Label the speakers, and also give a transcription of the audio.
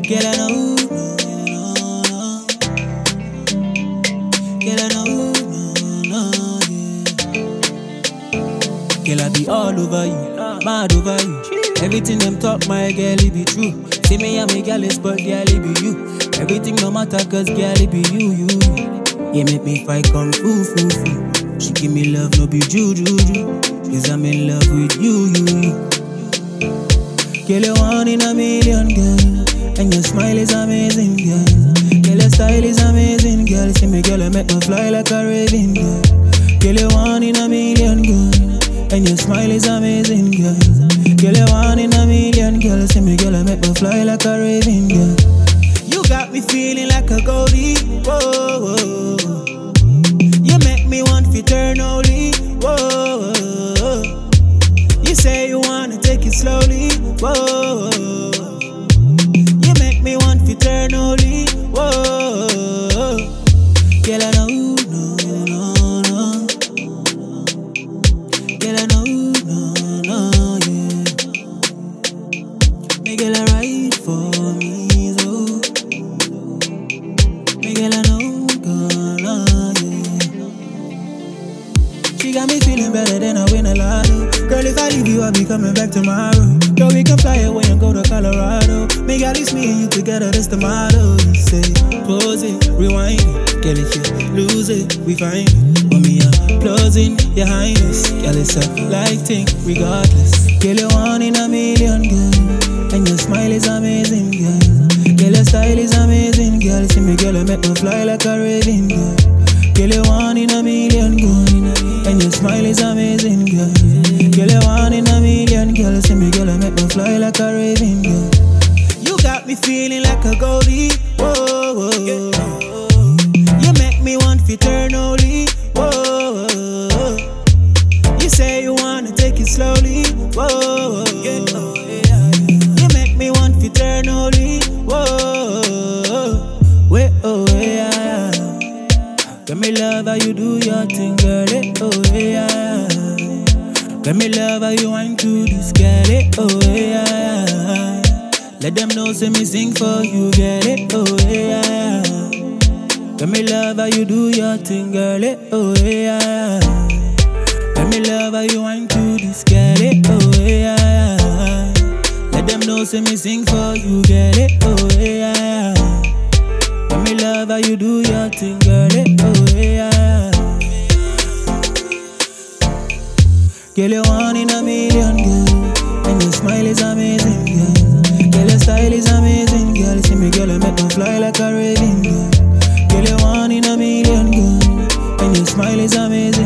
Speaker 1: Girl, I know, girl, I know, yeah. Girl, I be all over you, mad over you. Everything them talk, my girl, it be true. See me and me girl, but girl, it be you. Everything no matter, cause girl, it be you. You make me fight kung fu. She give me love, no be juju. Cause I'm in love with you. Girl, you one in a million, girl. And your smile is amazing, girl. Girl, your style is amazing, girl. See me, girl, I make me fly like a raven, girl. Girl, you one in a million, girl. And your smile is amazing, girl. Girl, you one in a million, girl. See me, girl, I make me fly like a raven, girl. You got me feeling like a goldie, whoa, whoa. You make me want to turn holy, whoa. You say you wanna take it slowly, whoa. You make me want to turn holy, whoa. Girl, I know, no. Girl, I know, no, yeah. Make girl, I ride for me, so. Make girl, I know, gonna, yeah. She got me feeling better than I win a lotto. Girl, if I leave you, I'll be coming back tomorrow. Girl, we can fly away and go to Colorado. Make at least me and you together, that's the motto. You say, pause it, rewind it. Girl, if you lose it, we find it. For me, I'm closing your highness. Girl, it's a life thing, regardless. Girl, you one in a million, girl. And your smile is amazing, girl. Girl, your style is amazing, girl. See me, girl, I make me fly like a raven, girl. Girl, you one in a million, girl. And your smile is amazing, girl. Girl, you one in a million, girl. See me, girl, I make me fly like a raven, girl. You got me feeling like a goldie, whoa, whoa. You make me want to turn holy, whoa. You say you wanna take it slowly, whoa. You make me want to turn holy, whoa. Wait, oh yeah. Let me love how you do your thing, girl. Oh yeah. Let me love how you want to this, girl. Oh yeah. Let them know, say me sing for you, girl. Oh yeah. Let me love how you do your thing, girl. Oh yeah. Let me love how you want to this, girl. Oh yeah. Let them know, say me sing for you, girl. Oh yeah. Let me love how you do your thing, girl. Oh yeah. Girl, you one in a million, girl. And your smile is amazing, girl. Girl, your style is amazing, girl. See me, girl, I make me fly like a raven, girl. Girl, you one in a million, girl. And your smile is amazing.